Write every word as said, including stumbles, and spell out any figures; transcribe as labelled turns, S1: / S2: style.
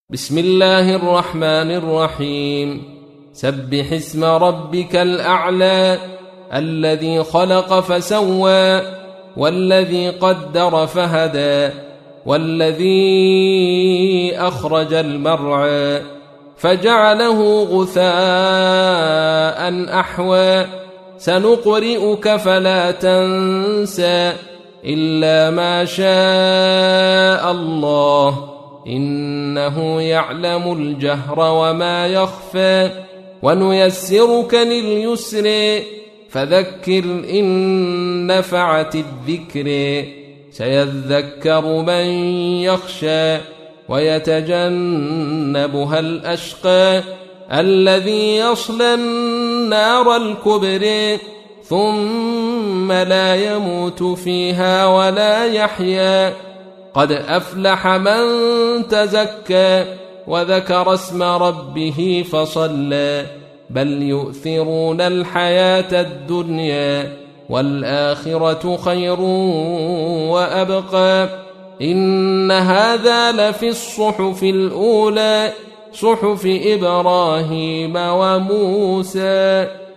S1: بسم الله الرحمن الرحيم سبح اسم ربك الأعلى الذي خلق فسوى والذي قدر فهدى والذي أخرج المرعى فجعله غثاء أحوى سنقرئك فلا تنسى إلا ما شاء الله إنه يعلم الجهر وما يخفى ونيسرك لليسر فذكر إن نفعت الذكر سيذكر من يخشى ويتجنبها الأشقى الذي يصلى النار الكبرى ثم لا يموت فيها ولا يحيا قد أفلح من تزكى وذكر اسم ربه فصلى بل يؤثرون الحياة الدنيا والآخرة خير وأبقى إن هذا لفي الصحف الأولى صحف إبراهيم وموسى.